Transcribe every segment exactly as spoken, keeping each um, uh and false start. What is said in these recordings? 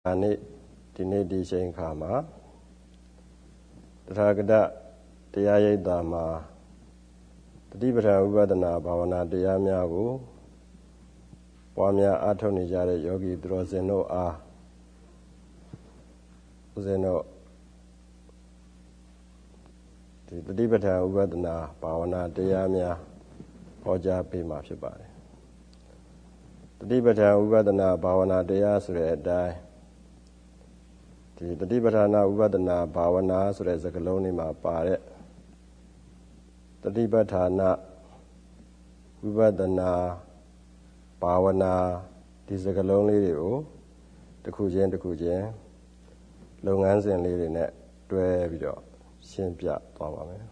နေ့ဒီနေ့ဒီချိန်ခါမှာတထာဂတတရားရိပ်သာမှာတတိပဋ္ဌာန်ဥပဒနာဘာဝနာတရားများကိုပွားများအားထုတ်နေကြတဲ့ယောဂီသူတော်စင်တို့အားဦးဇင်းတို့ဒီတတိပဋ္ဌာန်ဥပဒနာဘာဝနာတရားများဟောကြားပေးမှာဖြစ်ပါတယ်တတိပဋ္ဌာန်ဥပဒနာဘာဝနာတရားဆိုတဲ့အတိုင်းဒီတတိပဋ္ဌာန်ဥပဒနာဘာဝနာဆိုတဲ့စကားလုံးလေးမှာပါတဲ့တတိပဋ္ဌာန်ဥပဒနာဘာဝနာဒီစကားလုံးလေးတွေကိုတစ်ခုချင်းတစ်ခုချင်းလုပ်ငန်းစဉ်လေးတွေနဲ့တွဲပြီးတော့ရှင်းပြသွားပါမယ်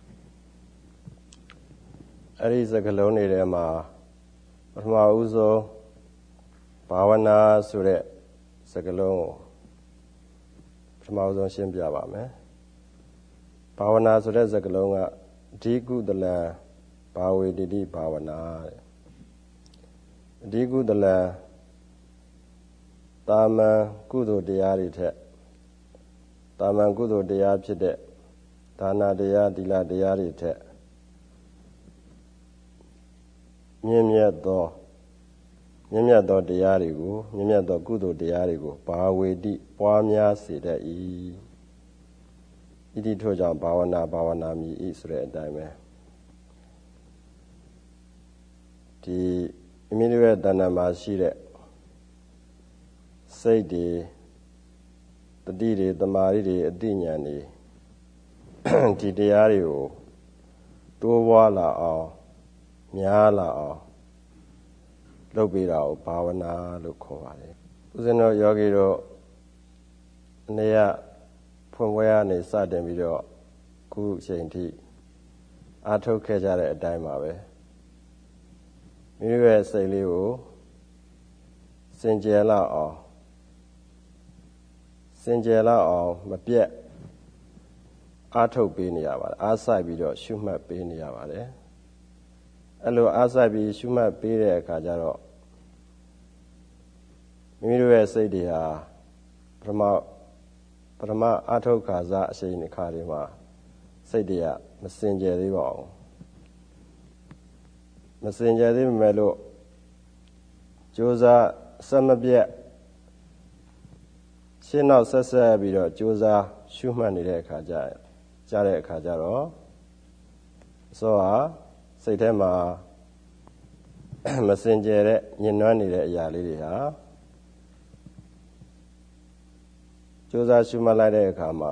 အဲ့ဒီစကားလုံးတွေထဲမှာပထမဦးဆုံးဘာဝနာဆိုတဲ့စကားလုံးကိုပထမဆုံးရှင်းပြပါမယ်ဘာဝနာဆိုတဲ့စကားလုံးကဒီကုသလံဘာဝေတိတိဘာဝနာတဲ့ဒီကုသလံတာမန်ကုသိုလ်တရားတွေထက်တာမန်ကုသိုလ်တရားဖြစ်တဲ့ဒါနတရားသီလတရားတွေထက်မြင့်မြတ်သောမြင့်မြတ်သောတရားတွေကိုမြင့်မြတ်သောကုသိုလ်တရားတွေကိုဘာဝေတိပွားများစေတတ်၏ဣတိထို့ကြောင့်ဘာဝနာဘာဝနာမည်ဤဆိုတဲ့အတိုင်းပဲဒီအမိတို့ရဲ့တဏ္ဍာမှာရှိတဲ့စိတ်တွေတတိတွေတမာရီတွေအသိဉာဏ်တွေဒီတရားတွေကိုတိုးပွားလာအောင်များလာအောင်လုပ်ပေးတာကိုဘာဝနာလို့ခေါ်ပါတယ်ဦးဇင်းတို့ယောဂီတို့အနေရဖွင့်ပွဲရနေစတင်ပြီးတော့ခုအချိန်ထိအားထုတ်ခဲ့ကြတဲ့အတိုင်းပါပဲမိမိရဲ့စိတ်လေးကိုစင်ကြယ်လောက်အောင်စင်ကြယ်လောက်အောင်မပြတ်အားထုတ်ပေးနေရပါတယ်အားစိုက်ပြီးတော့ရှုမှတ်ပေးနေရပါတယ်အဲ့လိုအားစိုက်ပြီးရှုမှတ်ပေးတဲ့အခါကျတော့မိမိတို့ရဲ့စိတ်တွေဟာပထမပထမအားထုတ်ခါစားအချိန်အခါတွေမှာစိတ်တွေကမစင်ကြယ်သေးပါဘူးမစင်ကြယ်သေးပေမဲ့လို့ကြိုးစားဆက်မပြတ်ရှင်းနောက်ဆက်ဆက်ပြီးတော့ကြိုးစားရှုမှတ်နေတဲ့အခါကျကြတဲ့အခါကျတော့အစောဟာစိတ်ထဲမှာမစင်ကြယ်တဲ့ညှဉ်းနှွမ်းနေတဲ့အရာလေးတွေဟာကြိုးစားရှုမှတ်လိုက်တဲ့အခါမှာ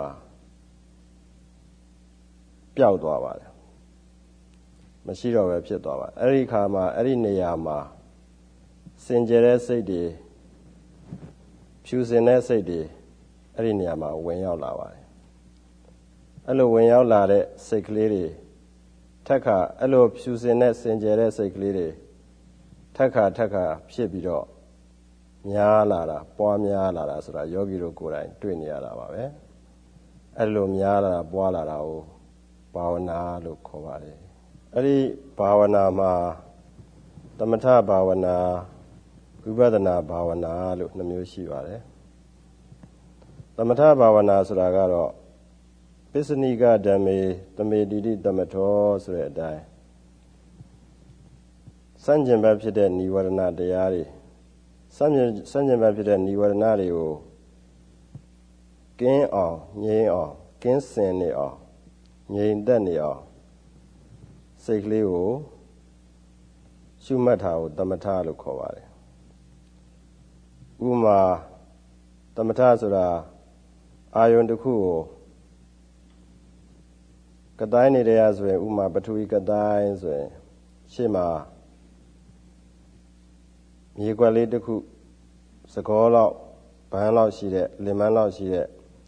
ပျောက်သွားပါတယ်မရှိတော့ပဲဖြစ်သွားပါတယ်အဲ့ဒီခါမှာအဲ့ဒီနေရာမှာစင်ကြယ်တဲ့စိတ်တွေဖြူစင်တဲ့စိတ်တွေအဲ့ဒီနေရာမှာဝင်ရောက်လာပါတယ်အဲ့လိုဝင်ရောက်လာတဲ့စိတ်ကလေးတွေထက်ခါအဲ့လိုဖြူစင်တဲ့စင်ကြယ်တဲ့စိတ်ကလေးတွေထက်ခါထက်ခါဖြစ်ပြီးတော့များလာတာပွားများလာတာဆိုတာယောဂီတို့ကိုယ်တိုင်တွေ့နေရတာပါပဲအဲ့လိုများလာတာပွားလာတာကိုဘာဝနာလို့ခေါ်ပါတယ်အဲ့ဒီဘာဝနာမှာသမထဘာဝနာဝိပဿနာဘာဝနာလို့နှစ်မျိုးရှိပါတယ်သမထဘာဝနာဆိုတာကတော့ပစ္စနိကဓမ္မေသမေတိတိသမထောဆိုတဲ့အတိုင်းစัญญံဘက်ဖြစ်တဲ့និဝရဏတရားတွေစัญญံစัญญံဘက်ဖြစ်တဲ့និဝရဏတွေကိုကင်းအောင်ငြိမ်းအောင်ကင်းစင်နေအောင်ငြိမ်သက်နေအောင်စိတ်ကလေးကိုရှုမှတ်တာကိုသမထလို့ခေါ်ပါတယ်ဥပမာသမထဆိုတာအာယုန်တစ်ခုကိုကတိုင်းနေတဲ့ရဆိုရင်ဥပမာပထဝီကတိုင်းဆိုရင်ရှေ့မှာမြေကွက်လေးတစ်ခုစကောလောက်ဘန်းလောက်ရှိတဲ့လင်မန်းလောက်ရှိတဲ့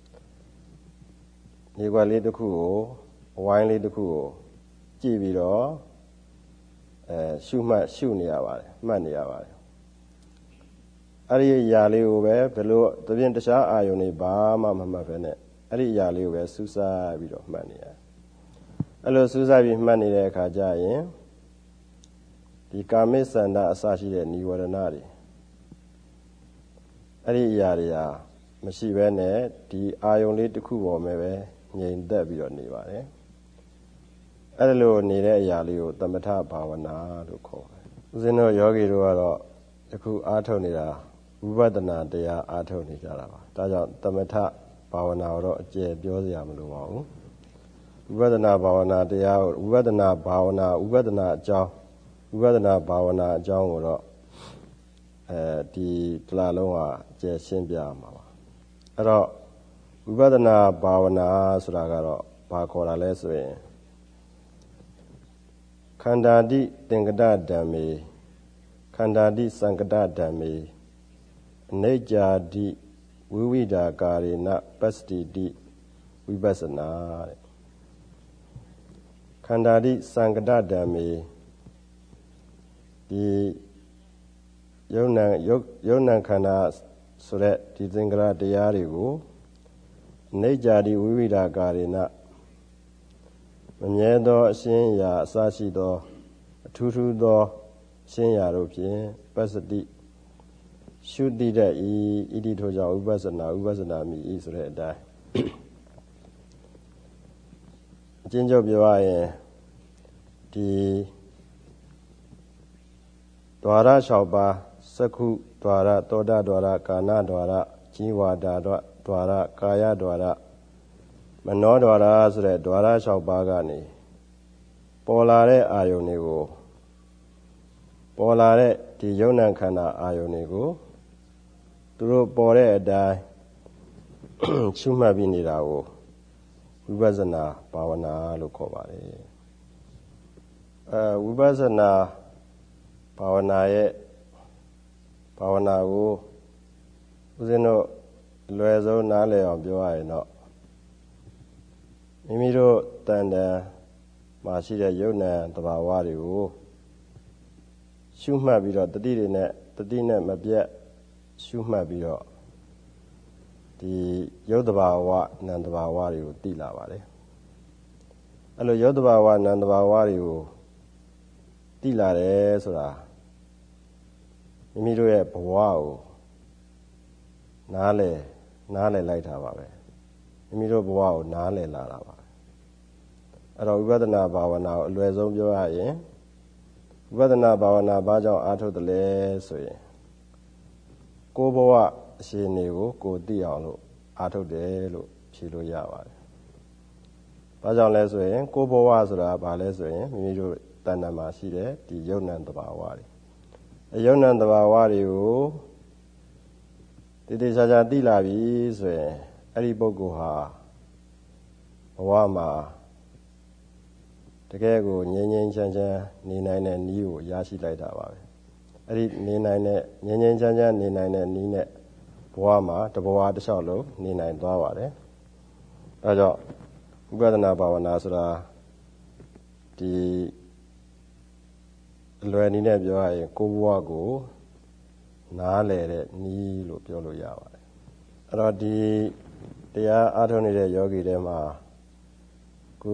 မြေကွက်လေးတစ်ခုကိုအဝိုင်းလေးတစ်ခုကိုကြည့်ပြီးတော့အဲရှုမှတ်ရှုနေရပါတယ်မှတ်နေရပါတယ်အဲ့ဒီအရာလေးကိုပဲဘယ်လိုတပြင်းတခြားအာယုန်တွေဘာမှမမှတ်ဘဲနဲ့အဲ့ဒီအရာလေးကိုပဲစူးစိုက်ပြီးတော့မှတ်နေရတယ်အဲ့လိုစူးစိုက်ပြီးမှတ်နေတဲ့အခါကျရင်ဒီကာမိစန္ဒအစရှိတဲ့និဝရဏတွေအဲ့ဒီအရာတွေကမရှိဘဲနဲ့ဒီအာယုံလေးတစ်ခုပေါ်မှာပဲငြိမ်သက်ပြီးတော့နေပါတယ်အဲ့လိုနေတဲ့အရာလေးကိုသမထဘာဝနာလို့ခေါ်တယ်ဦးဇင်းတို့ယောဂီတို့ကတော့အခုအားထုတ်နေတာဝိပဿနာတရားအားထုတ်နေကြတာပါဒါကြောင့်သမထဘာဝနာတော့အကျယ်ပြောစရာမလိုပါဘူးဝိပဿနာဘာဝနာတရားကိုဝိပဿနာဘာဝနာဝိပဿနာအကြောင်းဝိပဿနာဘာဝနာအကြောင်းကိုတော့အဲဒီတလားလုံးဟာအကျယ်ရှင်းပြမှာပါအဲ့တော့ဝိပဿနာဘာဝနာဆိုတာကတော့ဘာခေါ်တာလဲဆိုရင်ခန္ဓာတိသင်္ကတဓမ္မေခန္ဓာတိသံကတဓမ္မေအနိကြာတိဝိဝိဒါကာရေနပစ္စတိတိဝိပဿနာတဲ့ခန္ဓာတိသံကတဓမ္မေဒီယုံနာယုံနာခန္ဓာဆိုတဲ့ဒီသင်္ကတတရားတွေကိုအနိကြာတိဝိဝိဒါကာရေနမမြဲသောအရှင်းရာအစရှိသောအထူးထူးသောရှင်းရာတို့ဖြင့်ပစ္စတိရှုတိတဲ့ဤဣတိထိုကြောင့်ဥပဿနာဥပဿနာမိဤဆိုတဲ့အတိုင်းအကျဉ်းချုပ်ပြောရရင်ဒီဒွါရ၆ပါးစက္ခုဒွါရသောတာဒွါရကာဏဒွါရជីဝါဒဒွါရကာယဒွါရမနောဒွါရဆိုတဲ့ဒွါရ၆ပါးကနေပေါ်လာတဲ့အာယုန်တွေကိုပေါ်လာတဲ့ဒီယုံနာခန္ဓာအာယုန်တွေကိုသူတို့ပေါ်တဲ့အတိုင်းရှုမှတ်ပြီးနေတာကိုဝိပဿနာဘာဝနာလို့ခေါ်ပါတယ်အဲဝိပဿနာဘာဝနာရဲ့ဘာဝနာကိုဦးဇင်းတို့အလွယ်ဆုံးနားလည်အောင်ပြောရရင်တော့မိမိတို့တန်တန်မှာရှိတဲ့ယုံနာသဘာဝတွေကိုရှုမှတ်ပြီးတော့တတိတွေနဲ့တတိနဲ့မပြတ်ရှုမှတ်ပြီးတော့ဒီယုတ်တဘာဝနံတဘာဝတွေကိုသိလာပါတယ်အဲ့လိုယုတ်တဘာဝနံတဘာဝတွေကိုသိလာတယ်ဆိုတာမိမိတို့ရဲ့ဘဝကိုနားလည်နားလည်လိုက်တာပါပဲမိမိတို့ဘဝကိုနားလည်လာတာပါအဲ့တော့ဝိပဿနာဘာဝနာကိုအလွယ်ဆုံးပြောရရင်ဝိပဿနာဘာဝနာဘာကြောင့်အားထုတ်တယ်လဲဆိုရင်ကိုယ်ဘဝအရှင်တွေကိုကိုယ်သိအောင်လို့အားထုတ်တယ်လို့ဖြေလို့ရပါတယ်။ဘာကြောင့်လဲဆိုရင်ကိုယ်ဘဝဆိုတာဘာလဲဆိုရင်မိမိတို့တဏ္ဍာမှာရှိတဲ့ဒီယုံနံသဘာဝတွေအယုံနံသဘာဝတွေကိုတည်တည်ချာချာသိလာပြီဆိုရင်အဲ့ဒီပုဂ္ဂိုလ်ဟာဘဝမှာတကယ်ကိုငြိမ်းငြိမ်းချမ်းချမ်းနေနိုင်တဲ့နည်းကိုရရှိလိုက်တာပါပဲအဲ့ဒီနေနိုင်တဲ့ငြိမ်းငြိမ်းချမ်းချမ်းနေနိုင်တဲ့နည်းနဲ့ဘဝမှာတဘဝတစ်လျှောက်လုံးနေနိုင်သွားပါတယ်အဲဒါကြောင့်ဝိပဿနာဘာဝနာဆိုတာဒီအလွယ်နည်းနဲ့ပြောရရင်ကိုယ်ဘဝကိုနားလည်တဲ့နည်းလို့ပြောလို့ရပါတယ်အဲ့တော့ဒီတရားအားထုတ်နေတဲ့ယောဂီတွေမှာခု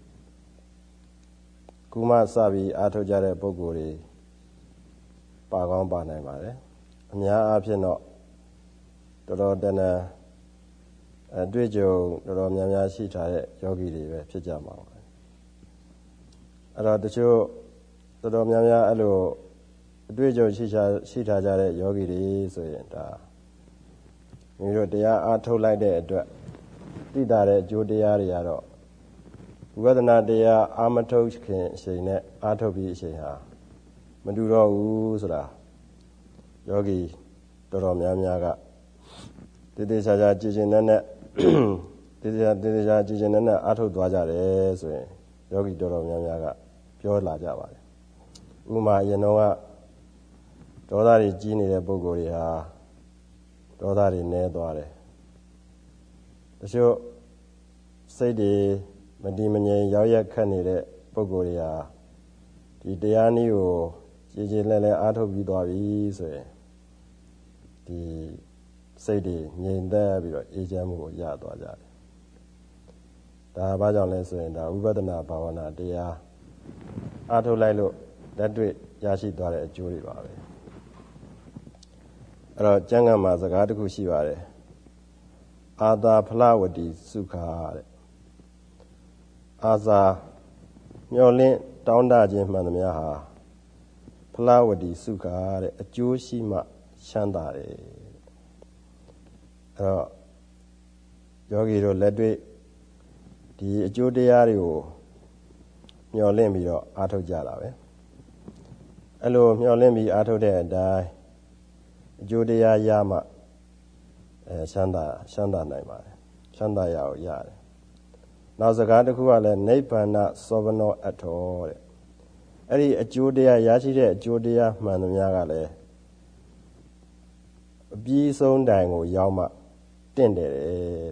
ခုမှစပြီးအားထုတ်ကြတဲ့ပုဂ္ဂိုလ်တွေပါကောင်းပါနိုင်ပါတယ်အများအားဖြင့်တော့တော်တော်တန်တန်အတွေ့အကြုံတော်တော်များများရှိထားတဲ့ယောဂီတွေပဲဖြစ်ကြမှာပါအဲ့တော့တချို့တော်တော်များများအဲ့လိုအတွေ့အကြုံရှိထားရှိထားကြတဲ့ယောဂီတွေဆိုရင်ဒါမိတို့တရားအားထုတ်လိုက်တဲ့အတွက်သိတာတဲ့အကျိုးတရားတွေကတော့ဝိပဿနာတရားအာမထုတ်ခင်အချိန်နဲ့အားထုတ်ပြီးအချိန်ဟာမတူတော့ဘူးဆိုတာယောဂီတော်တော်များများကတည်တည်ချာချာကြည်ကျင်တဲ့နဲ့တည်တည်ချာတည်တည်ချာကြည်ကျင်တဲ့နဲ့အားထုတ်သွားကြတယ်ဆိုရင်ယောဂီတော်တော်များများကပြောလာကြပါတယ်ဥပမာအရင်တော့ကဒေါသတွေကြီးနေတဲ့ပုဂ္ဂိုလ်တွေဟာဒေါသတွေနည်းသွားတယ်တချို့စိတ်တွေမတည်မငြိမ်ရောက်ရက်ခတ်နေတဲ့ပုဂ္ဂိုလ်တွေဟာဒီတရားနည်းကိုကြည်ကြည်လည်လည်အားထုတ်ပြီးသွားပြီဆိုရင်ဒီစိတ်တွေငြိမ်သက်ပြီးတော့အေးချမ်းမှုကိုရသွားကြတယ်ဒါဘာကြောင့်လဲဆိုရင်ဒါဝိပဿနာဘာဝနာတရားအားထုတ်လိုက်လို့လက်တွေ့ရရှိသွားတဲ့အကျိုးတွေပါပဲအဲ့တော့ကျမ်းဂန်မှာစကားတစ်ခုရှိပါတယ်အာသာဖလဝတီစုခာတဲ့အာသာမျောလင့်တောင်းတခြင်းမှန်သမျှဟာဖလဝတီစုခာတဲ့အကျိုးရှိမှချမ်းသာတယ်အဲ့တော့ယောဂီတို့လက်တွေ့ဒီအကျိုးတရားတွေကိုမျှော်လင့်ပြီးတော့အားထုတ်ကြတာပဲအဲ့လိုမျှော်လင့်ပြီးအားထုတ်တဲ့အတိုင်းအကျိုးတရားရမှအဲချမ်းသာချမ်းသာနိုင်ပါတယ်ချမ်းသာရအောင်ရတယ်နောက်စကားတစ်ခုကလည်းနိဗ္ဗာန်သောဗနောအထောတဲ့အဲ့ဒီအကျိုးတရားရရှိတဲ့အကျိုးတရားမှန်သမျှကလည်းအပြီးဆုံးတိုင်ကိုရောက်မှတင့်တယ်တဲ့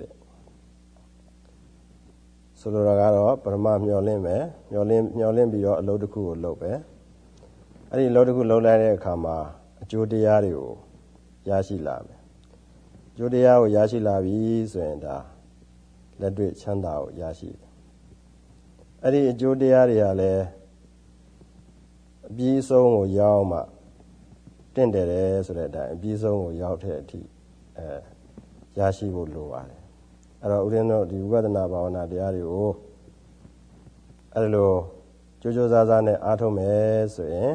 ဆိုလိုတာကတော့ပရမမျှော်လင့်မယ်မျှော်လင့်မျှော်လင့်ပြီးတော့အလုပ်တစ်ခုကိုလုပ်ပဲအဲ့ဒီအလုပ်တစ်ခုလုပ်လိုက်တဲ့အခါမှာအကျိုးတရားတွေကိုရရှိလာမယ်အကျိုးတရားကိုရရှိလာပြီဆိုရင်ဒါလက်တွေ့ချမ်းသာကိုရရှိတယ်အဲ့ဒီအကျိုးတရားတွေကလည်းအပြီးဆုံးကိုရောက်မှတင့်တယ်တယ်ဆိုတဲ့အတိုင်းအပြီးဆုံးကိုရောက်တဲ့အထိအဲရရှိဖို့လိုပါတယ်အဲ့တော့ဦးဇင်းတို့ဒီဝိပဿနာဘာဝနာတရားတွေကိုအဲ့လိုကြိုးကြိုးစားစားနဲ့အားထုတ်မယ်ဆိုရင်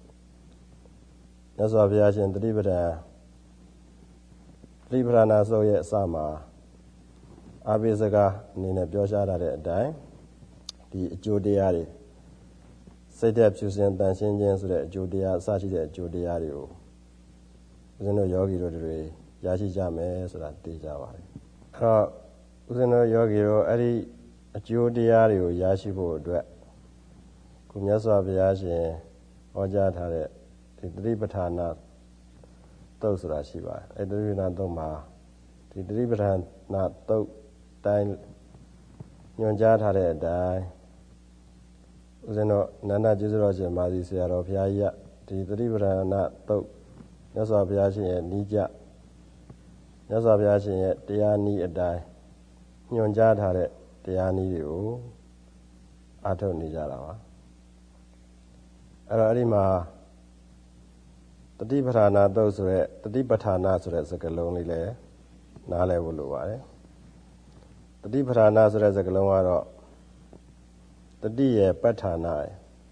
မြတ်စွာဘုရားရှင်တတိပဒံတတိပဒနာစုရဲ့အစမှာအာဘိစကားအနေနဲ့ပြောရှားထားတဲ့အတိုင်းဒီအကျိုးတရားတွေစိတ်သက်ဖြူစင်တန်ရှင်းခြင်းဆိုတဲ့အကျိုးတရားအစရှိတဲ့အကျိုးတရားတွေကိုဦးဇင်းတို့ယောဂီတို့တွေရရှိကြမယ်ဆိုတာသိကြပါတယ်အဲ့တော့ဦးဇင်းတို့ယောဂီတို့အဲ့ဒီအကျိုးတရားတွေကိုရရှိဖို့အတွက်ခုမြတ်စွာဘုရားရှင်ဟောကြားထားတဲ့ဒီသတိပဋ္ဌာနာသုတ်ဆိုတာရှိပါတယ်အဲ့ဒီသတိပဋ္ဌာနာသုတ်မှာဒီသတိပဋ္ဌာနာသုတ်တိုင်းညွှန်ကြားထားတဲ့အတိုင်းဦးဇင်းတို့နန္ဒကျေးဇူးတော်ရှင်မာသီဆရာတော်ဘုရားကြီးကဒီသတိပဋ္ဌာနာသုတ်မြတ်စွာဘုရားရှင်ရဲ့နိကြမြတ်စွာဘုရားရှင်ရဲ့တရားနည်းအတိုင်းညွှန်ကြားထားတဲ့တရားနည်းတွေကိုအားထုတ်နေကြတာပါအဲ့တော့အဲ့ဒီမှာတတိပဋ္ဌာနာသုတ်ဆိုတဲ့တတိပဋ္ဌာနာဆိုတဲ့စကားလုံးလေးလည်းနားလည်ဖို့လိုပါတယ်တတိပဋ္ဌာနာဆိုတဲ့စကားလုံးကတော့တတိရဲ့ပဋ္ဌာနာရယ်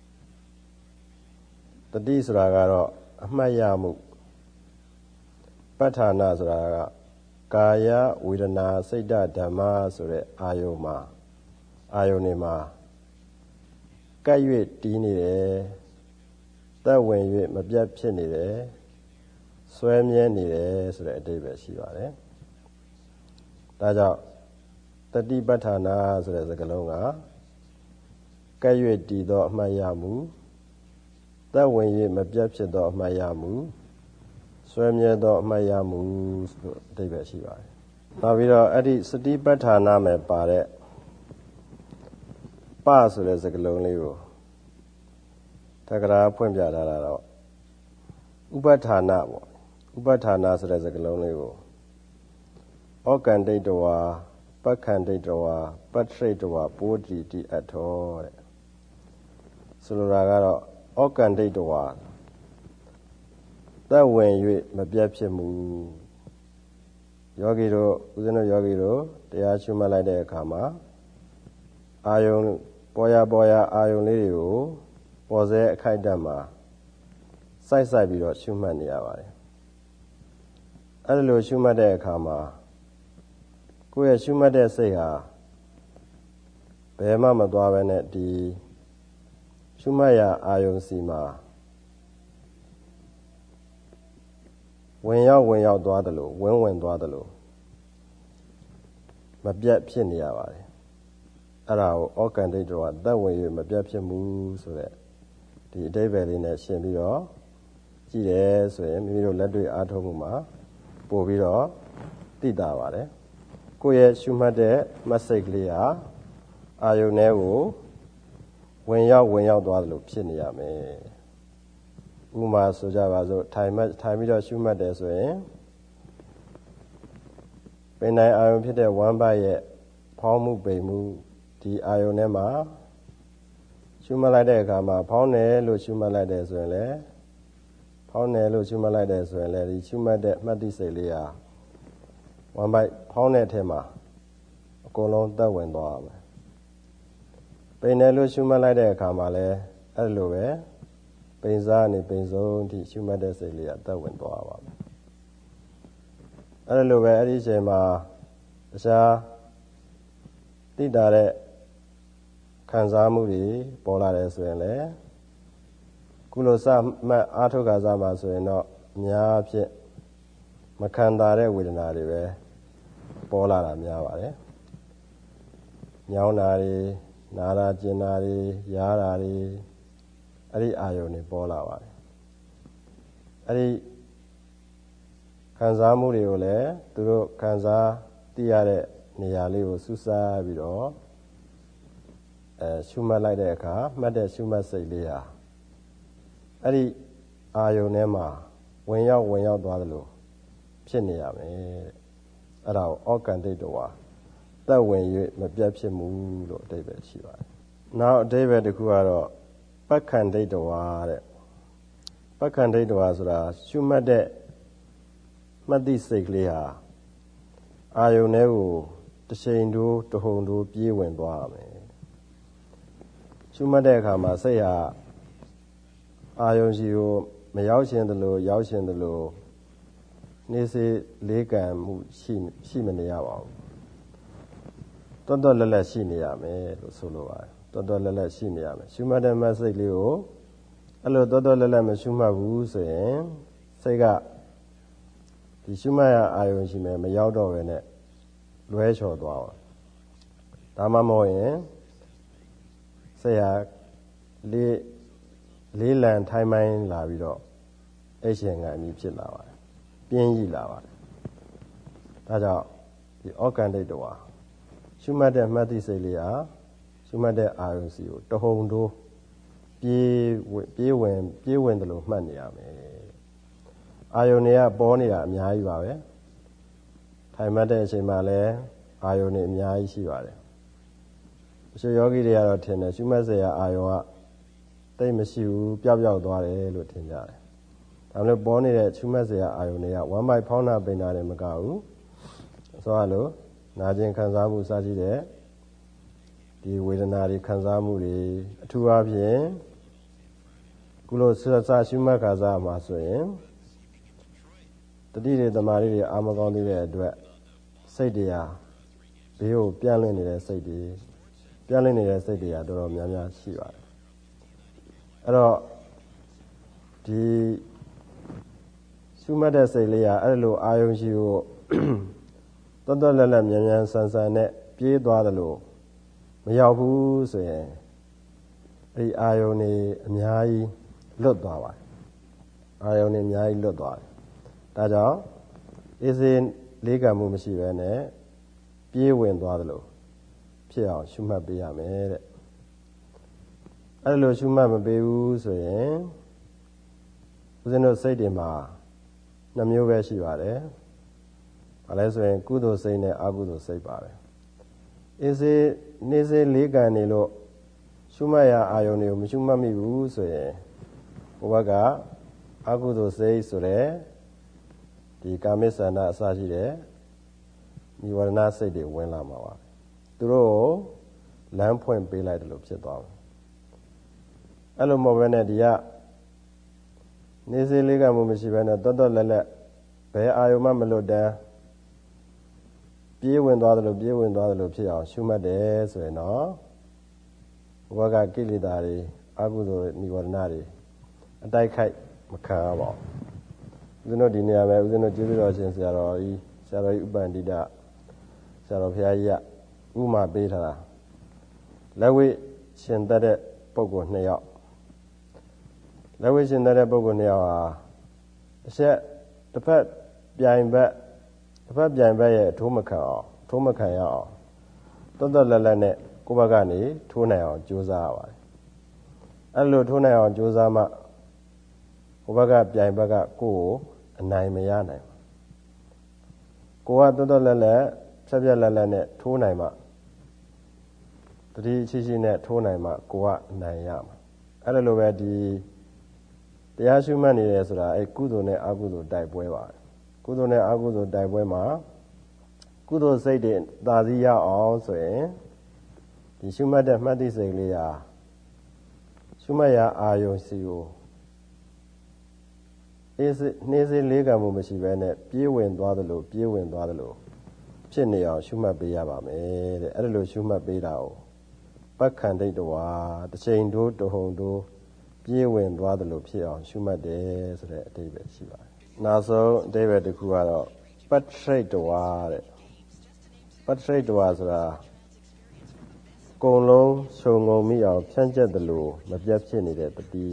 တတိဆိုတာကတော့အမှတ်ရမှုပဋ္ဌာနာဆိုတာကကာယဝေဒနာစိတ်ဓမ္မဆိုတဲ့အာယုံမှာအာယုံတွေမှာကပ်၍တည်နေတယ်သက်ဝင်၍မပြတ်ဖြစ်နေတယ်ဆွဲမြဲနေတယ်ဆိုတဲ့အဓိပ္ပာယ်ရှိပါတယ်ဒါကြောင့်တတိပဋ္ဌာနာဆိုတဲ့စကားလုံးကကပ်၍တည်သောအမှတ်ရမှုသက်ဝင်၍မပြတ်ဖြစ်သောအမှတ်ရမှုဆွဲမြဲသောအမှတ်ရမှုဆိုအဓိပ္ပာယ်ရှိပါတယ်နောက်ပြီးတော့အဲ့ဒီစတိပဋ္ဌာနာမှာပါတဲ့ပဆိုတဲ့စကားလုံးလေးကိုတက္ကရာဖွင့်ပြထားတာတော့ဥပဋ္ဌာနာပေါ့ဥပဋ္ဌာနာဆိုတဲ့စကားလုံးလေးကိုဩကန္တိတဝါပက္ခန္တိတဝါပတ္ထိတဝါပိုးတိတိအထောတဲ့ဆိုလိုတာကတော့ဩကန္တိတဝါသက်ဝင်၍မပြတ်ဖြစ်မှုယောဂီတို့ဦးဇင်းတို့ယောဂီတို့တရားရှုမှတ်လိုက်တဲ့အခါမှာအာယုံပေါ်ရပေါ်ရအာယုံလေးတွေကိုပေါ်စေအခိုက်အတန့်မှာစိုက်စိုက်ပြီးတော့ရှုမှတ်နေရပါတယ်အဲ့လိုရှုမှတ်တဲ့အခါမှာကိုယ့်ရဲ့ရှုမှတ်တဲ့စိတ်ဟာဘယ်မှမသွားဘဲနဲ့ဒီရှုမှတ်ရအာယုံစီမှာဝင်ရောက်ဝင်ရောက်သွားတယ်လို့ဝင်းဝင်သွားတယ်လို့မပြတ်ဖြစ်နေရပါတယ်အဲ့ဒါကိုဩကန္တိတော်ကသက်ဝင်၍မပြတ်ဖြစ်မှုဆိုတဲ့ဒီအဓိပ္ပာယ်လေးနဲ့ရှင်းပြီးတော့ကြည့်တယ်ဆိုရင်မိမိတို့လက်တွေ့အားထုတ်မှုမှာပို့ပြီးတော့သိတာပါတယ်ကိုယ့်ရဲ့ရှုမှတ်တဲ့မက်ဆေ့ကလေးဟာအာယုန်ထဲကိုဝင်ရောက်ဝင်ရောက်သွားတယ်လို့ဖြစ်နေရမယ်ဥပမာဆိုကြပါစို့ထိုင်မှတ်ထိုင်ပြီးတော့ရှုမှတ်တယ်ဆိုရင်ပင်တိုင်းအာယုန်ဖြစ်တဲ့ဝမ်းပတ်ရဲ့ဖောင်းမှုပိန်မှုဒီအာယုန်ထဲမှာရှုမှတ်လိုက်တဲ့အခါမှာဖောင်းတယ်လို့ရှုမှတ်လိုက်တယ်ဆိုရင်လည်းဖဖောင်းတယ်လို့ရှုမှတ်လိုက်တယ်ဆိုရင်လည်းဒီရှုမှတ်တဲ့မှတ်တိစိတ်လေးဟာဝမ်းပိုက်ဖောင်းတဲ့အထက်မှာအကုန်လုံးသက်ဝင်သွားရမယ်ပိန်တယ်လို့ရှုမှတ်လိုက်တဲ့အခါမှာလည်းအဲ့လိုပဲပိန်စားနေပိန်ဆုံးအထိရှုမှတ်တဲ့စိတ်လေးကသက်ဝင်သွားပါမယ်အဲ့လိုပဲအဲ့ဒီအချိန်မှာတခြားတိတာတဲ့ခံစားမှုတွေပေါ်လာတယ်ဆိုရင်လည်းကုလိုစမှတ်အာထုခါစားမှာဆိုရင်တော့အများဖြင့်မခံတာတဲ့ဝေဒနာတွေပဲပေါ်လာတာများပါတယ်။ညောင်းတာတွေနာတာကျင်တာတွေရားတာတွေအဲ့ဒီအာယုန်တွေပေါ်လာပါတယ်။အဲ့ဒီခံစားမှုတွေကိုလည်းသူတို့ခံစားသိရတဲ့နေရာလေးကိုစူးစမ်းပြီးတော့အဲရှုမှတ်လိုက်တဲ့အခါမှတ်တဲ့ရှုမှတ်စိတ်လေးဟာအဲ့ဒီအာယုန်ထဲမှာဝင်ရောက်ဝင်ရောက်သွားသလိုဖြစ်နေရမယ်အဲ့ဒါကိုအောက်ကန္တိတဝါသက်ဝင်၍မပြတ်ဖြစ်မှုလို့အဓိပ္ပာယ်ရှိပါတယ်နောက်အဓိပ္ပာယ်တစ်ခုကတော့ပက္ခန္တိတဝါတဲ့ပက္ခန္တိတဝါဆိုတာရှုမှတ်တဲ့မှတ်တိစိတ်ကလေးဟာအာယုန်ထဲကိုတစ်ချိန်တိုးတစ်ဟုန်တိုးပြေးဝင်သွားရမယ်ရှုမှတ်တဲ့အခါမှာစိတ်ဟာအာယုန်ရှိကိုမရောက်ရှင်သလိုရောက်ရှင်သလိုနေစေလေးကံမှုရှိရှိမနေရပါဘူးတော်တော်လက်လက်ရှိနေရမယ်လို့ဆိုလိုပါတယ်တော်တော်လက်လက်ရှိနေရမယ်ရှုမှတ်တဲ့မှတ်စိတ်လေးကိုအဲ့လိုတော်တော်လက်လက်မရှုမှတ်ဘူးဆိုရင်စိတ်ကဒီရှုမှတ်ရအာယုန်ရှိမယ်မရောက်တော့ဘဲနဲ့လွဲချော်သွားအောင်ဒါမှမဟုတ်ရင်စိတ်ဟာလေးလေးလံထိုင်းမိုင်းလာပြီးတော့အိတ်ရှင်ကအမြည်ဖြစ်လာပါတယ်ပြင်းကြီးလာပါတယ်ဒါကြောင့်ဒီအောက်ကန္တိတဝါရှုမှတ်တဲ့မှတ်သိစိတ်လေးဟာရှုမှတ်တဲ့အာယုန်စီကိုတဟုန်တိုးပြေးပြေးဝင်ပြေးဝင်တယ်လို့မှတ်နေရမယ်အာယုန်တွေကပေါ်နေတာအများကြီးပါပဲထိုင်မှတ်တဲ့အချိန်မှာလည်းအာယုန်တွေအများကြီးရှိပါတယ်အရှင်ယောဂီတွေကတော့ထင်တယ်ရှုမှတ်စရာအာယုန်ကတိတ်မရှိဘူးပျောက်ပျောက်သွားတယ်လို့ထင်ကြတယ်ဒါမှမဟုတ်ပေါ်နေတဲ့ရှုမှတ်စရာအာယုန်တွေကဝမ်းပိုက်ဖောင်းတာပိန်တာတွေမကဘူးဆိုရလို့နာကျင်ခံစားမှုစရှိတဲ့ဒီဝေဒနာတွေခံစားမှုတွေအထူးအားဖြင့်ကုလိုဆဆရှုမှတ်ခါစားမှာဆိုရင်တတိတွေတမာတွေအာမကောင်းသေးတဲ့အတွက်စိတ်တွေဟာဘေးကိုပြန့်လွင့်နေတဲ့စိတ်တွေပြန့်လွင့်နေတဲ့စိတ်တွေဟာတော်တော်များများရှိပါတယ်အဲ့တော့ဒီရှုမှတ်တဲ့စိတ်လေးဟာအဲ့လိုအာယုံရှိကိုတော်တော်လက်လက်မြန်မြန်ဆန်ဆန်နဲ့ပြေးသွားတယ်လို့မရောက်ဘူးဆိုရင်အဲ့ဒီအာယုန်နေအများကြီးလွတ်သွားပါတယ်အာယုန်နေအများကြီးလွတ်သွားတယ်ဒါကြောင့်အေးစေးလေးကံမှုမရှိဘဲနဲ့ပြေးဝင်သွားတယ်လို့ဖြစ်အောင်ရှုမှတ်ပေးရမယ်တဲ့အဲ့လိုရှုမှတ်မပေးဘူးဆိုရင်ဦးဇင်းတို့စိတ်တွေမှာနှမျိုးပဲရှိပါတယ်ဘာလဲဆိုရင်ကုသိုလ်စိတ်နဲ့အကုသိုလ်စိတ်ပါပဲအေးစေးနေစေးလေးကံနေလို့ရှုမှတ်ရအာယုန်တွေကိုမရှုမှတ်မိဘူးဆိုရင်ဘုရားကအကုသိုလ်စိတ်ဆိုတဲ့ဒီကာမိစ္ဆန္ဒအစရှိတဲ့နိဝရဏစိတ်တွေဝင်လာမှာပါသူတို့ကိုလမ်းဖွင့်ပေးလိုက်တယ်လို့ဖြစ်သွားတယ်အဲ့လိုမဟုတ်ဘဲနဲ့ဒီကနေစေးလေးကံမှုမရှိဘဲနဲ့တော်တော်လက်လက်ဘယ်အာယုံမှမလွတ်တမ်းပြေးဝင်သွားတယ်လို့ပြေးဝင်သွားတယ်လို့ဖြစ်အောင်ရှုမှတ်တယ်ဆိုရင်တော့ဘဝကကိလေသာတွေအကုသိုလ်နိဝရဏတွေအတိုက်ခိုက်မခံရပါဘူးဦးဇင်းတို့ဒီနေရာမှာဦးဇင်းတို့ကျေးဇူးတော်ရှင်ဆရာတော်ကြီးဆရာတော်ကြီးဥပ္ပန္တိတဆရာတော်ဘုရားကြီးကဥမာပေးထားတာလက်ဝိရှင်သက်တဲ့ပုဂ္ဂိုလ်နှစ်ယောက်လက်ဝိရှင်သက်တဲ့ပုဂ္ဂိုလ်နှစ်ယောက်ဟာအဆက်တစ်ဖက်ပြိုင်ဘက်တစ်ဖက်ပြိုင်ဘက်ရဲ့ထိုးမခံအောင်ထိုးမခံရအောင်တော်တော်လက်လက်နဲ့ကိုယ့်ဘက်ကနေထိုးနိုင်အောင်ကြိုးစားရပါတယ်အဲ့လိုထိုးနိုင်အောင်ကြိုးစားမှဟိုဘက်ကပြိုင်ဘက်ကကိုယ့်ကိုအနိုင်မရနိုင်ဘူးကိုကတော်တော်လက်လက်ဖြတ်ဖြတ်လက်လက်နဲ့ထိုးနိုင်မှတတိရှိရှိနဲ့ထိုးနိုင်မှကိုကအနိုင်ရမှာအဲ့ဒါလိုပဲဒီတရားရှုမှတ်နေတယ်ဆိုတာအဲကုသိုလ်နဲ့အကုသိုလ်တိုက်ပွဲပါကုသိုလ်နဲ့အကုသိုလ်တိုက်ပွဲမှာကုသိုလ်စိတ်တွေသာစီရအောင်ဆိုရင်ဒီရှုမှတ်တဲ့မှတ်သိစိတ်လေးဟာရှုမှတ်ရာအာယုံစီကိုအေးစနှေးစေးလေးကံမှုမရှိဘဲနဲ့ပြေးဝင်သွားသလိုပြေးဝင်သွားသလိုဖြစ်နေအောင်ရှုမှတ်ပေးရပါမယ်တဲ့အဲ့ဒါလိုရှုမှတ်ပေးတာကိုပက္ခန္တိတဝါတစ်ချိန်တိုးတဟုန်တိုးပြေးဝင်သွားသလိုဖြစ်အောင်ရှုမှတ်တယ်ဆိုတဲ့အဓိပ္ပာယ်ရှိပါတယ်နောက်ဆုံးအဓိပ္ပာယ်တစ်ခုကတော့ပတ္ထိတဝါတဲ့ပတ္ထိတဝါဆိုတာကုံလုံးခြုံငုံမိအောင်ဖြန့်ကျက်သလိုမပြတ်ဖြစ်နေတဲ့တတိ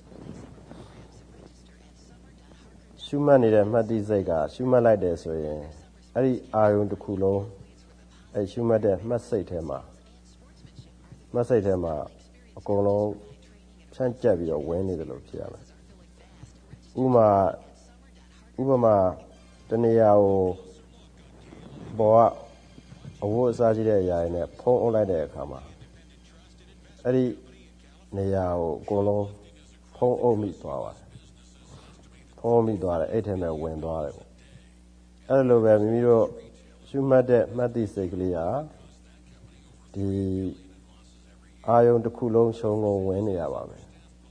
ရှုမှတ်နေတဲ့မှတ်တိစိတ်ကရှုမှတ်လိုက်တယ်ဆိုရင်အဲ့ဒီအာယုံတစ်ခုလုံးအဲ့ရှုမှတ်တဲ့မှတ်စိတ်ထဲမှာမှတ်စိတ်ထဲမှာအကုန်လုံးဖြန့်ကျက်ပြီးတော့ဝင်နေတယ်လို့ဖြစ်ရမယ်ဥမာဥပမာတနေရာကိုဘောကအဝတ်အစားရှိတဲ့အရာတွေနဲ့ဖုံးအုပ်လိုက်တဲ့အခါမှာအဲ့ဒီနေရာကိုအကုန်လုံးဖုံးအုပ်မိသွားပါတယ်ဖုံးမိသွားတယ်အဲ့ထဲမှာဝင်သွားတယ်ပေါ့အဲ့လိုပဲမိမိတို့ရှုမှတ်တဲ့မှတ်သိစိတ်ကလေးဟာဒီအာယုံတစ်ခုလုံးခြုံငုံဝင်နေရပါမယ်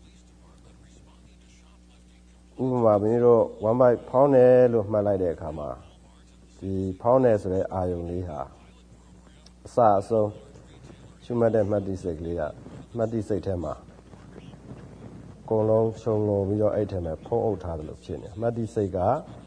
ဥပမာမိမိတို့ဝမ်းပိုက်ဖောင်းတယ်လို့မှတ်လိုက်တဲ့အခါမှာဒီဖောင်းတယ်ဆိုတဲ့အာယုံလေးဟာအစအဆုံးရှုမှတ်တဲ့မှတ်သိစိတ်ကလေးကမှတ်သိစိတ်ထဲမှာအကုန်လုံးခြုံငုံပြီးတော့အဲ့ထဲမှာဖုံးအုပ်ထားတယ်လို့ဖြစ်နေမှတ်သိစိတ်က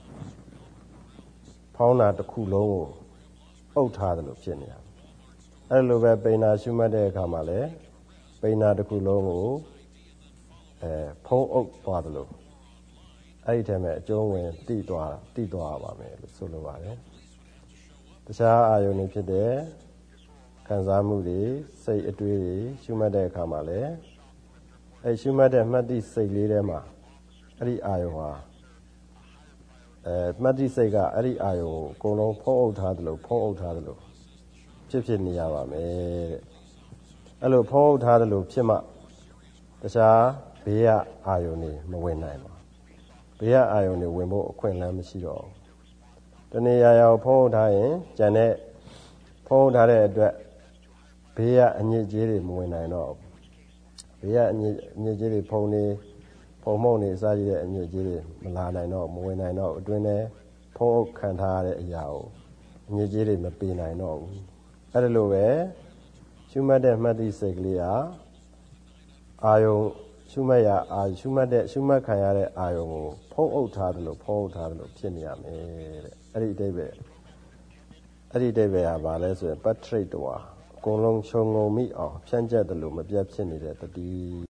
ဖောင်းတာတစ်ခုလုံးကိုအုပ်ထားတယ်လို့ဖြစ်နေတာအဲ့လိုပဲပိဏ္ဏရှုမှတ်တဲ့အခါမှာလည်းပိဏ္ဏတစ်ခုလုံးကိုအဲဖုံးအုပ်သွားတယ်လို့အဲ့ဒီထဲမှာအကျုံးဝင်တိသွားတိသွားပါမယ်လို့ဆိုလိုပါတယ်တခြားအာယုန်တွေဖြစ်တဲ့ခံစားမှုတွေစိတ်အတွေးတွေရှုမှတ်တဲ့အခါမှာလည်းအဲ့ရှုမှတ်တဲ့မှတ်တိစိတ်လေးထဲမှာအဲ့ဒီအာယုန်ဟာအဲမှတ်တိစိတ်ကအဲ့ဒီအာယုံကိုအကုန်လုံးဖုံးအုပ်ထားသလိုဖုံးအုပ်ထားသလိုဖြစ်ဖြစ်နေရပါမယ်တဲ့အဲ့လိုဖုံးအုပ်ထားသလိုဖြစ်မှတခြားဘေးရအာယုံတွေမဝင်နိုင်ပါဘေးရအာယုံတွေဝင်ဖို့အခွင့်အလမ်းမရှိတော့ဘူးတဏှာရာကိုဖုံးအုပ်ထားရင်ကျန်တဲ့ဖုံးအုပ်ထားတဲ့အတွက်ဘေးရအညစ်အကြေးတွေမဝင်နိုင်တော့ဘေးရအညစ်အညစ်အကြေးတွေဖုံးနေဖုံမုံနေအစားရတဲ့အညစ်အကြေးတွေမလာနိုင်တော့မဝင်နိုင်တော့အတွင်းထဲဖုံးအုပ်ခံထားရတဲ့အရာကိုအညစ်အကြေးတွေမပေနိုင်တော့ဘူးအဲ့ဒါလိုပဲရှုမှတ်တဲ့မှတ်သိစိတ်ကလေးဟာအာယုံရှုမှတ်ရအာရှုမှတ်တဲ့ရှုမှတ်ခံရတဲ့အာယုံကိုဖုံးအုပ်ထားတယ်လို့ဖုံးအုပ်ထားတယ်လို့ဖြစ်နေရမယ်တဲ့အဲ့ဒီအတိတ်ပဲအဲ့ဒီအတိတ်ပဲဟာဘာလဲဆိုရင်ပတ္ထိတဝါအကုန်လုံးခြုံငုံမိအောင်ဖြန့်ကျက်တယ်လို့မပြတ်ဖြစ်နေတဲ့တတိ